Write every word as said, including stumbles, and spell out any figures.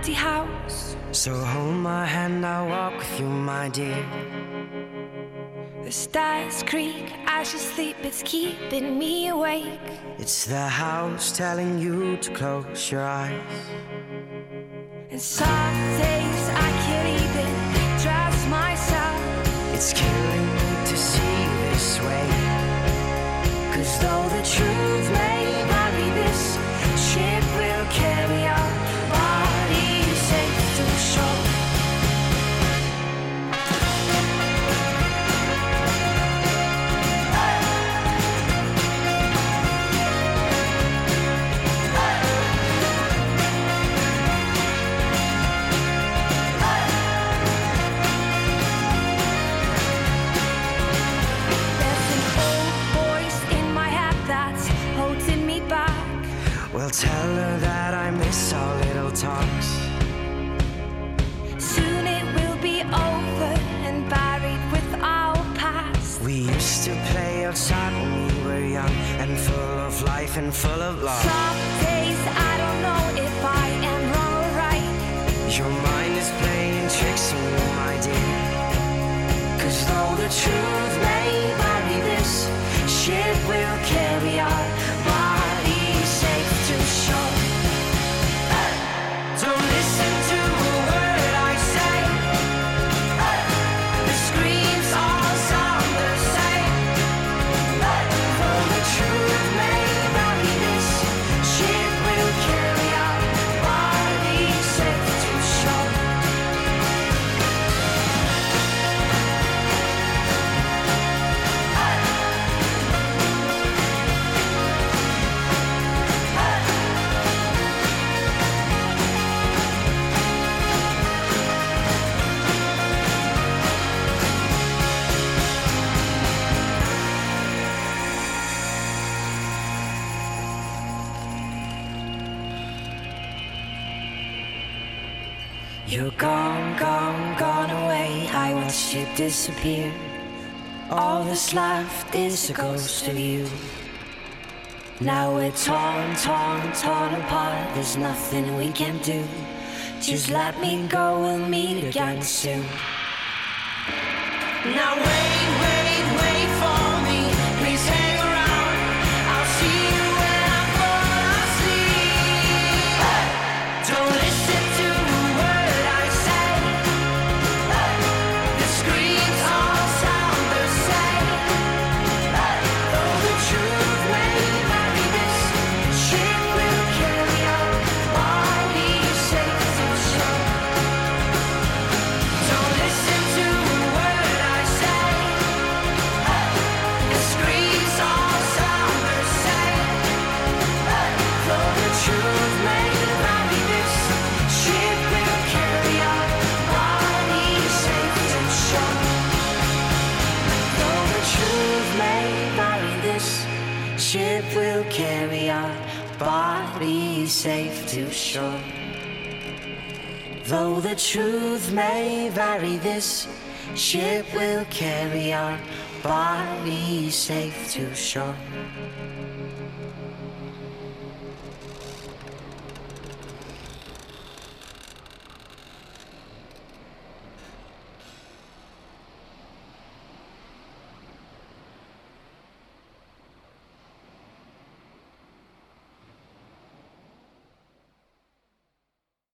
empty house. So hold my hand, I'll walk with you, my dear. The stars creak as you sleep, it's keeping me awake. It's the house telling you to close your eyes. And some days I can't even trust myself. It's killing me to see you this way. Cause though the truth may vary, this ship will carry our bodies safe to shore. Well, tell her that I miss our little talks. Soon it will be over and buried with our past. We used to play outside when we were young and full of life and full of love. Some days I don't know if I am wrong or right. Your mind is playing tricks on you, my dear. Cause though the truth may vary, this ship will carry our bodies safe to shore. Don't listen to a word I say. The screams all sound the same. Though the truth may vary, this ship will carry our bodies safe to shore. You're gone, gone, gone away. I watched you disappear. All that's left is a ghost of you. Now we're torn, torn, torn apart. There's nothing we can do. Just let me go, we'll meet again soon. Now wait, wait, wait for me. Please hang around. I'll see you when I'm falling asleep. Don't listen to a word I say. The screams all sound the same. Though the truth may vary, this ship will carry our bodies safe to shore. Don't listen to a word I say. The screams all sound the same. Though the truth may vary, this ship will carry our bodies safe to shore. Though the truth may vary, this ship will carry our bodies safe to shore. Though the truth may vary, this ship will carry our bodies safe to shore.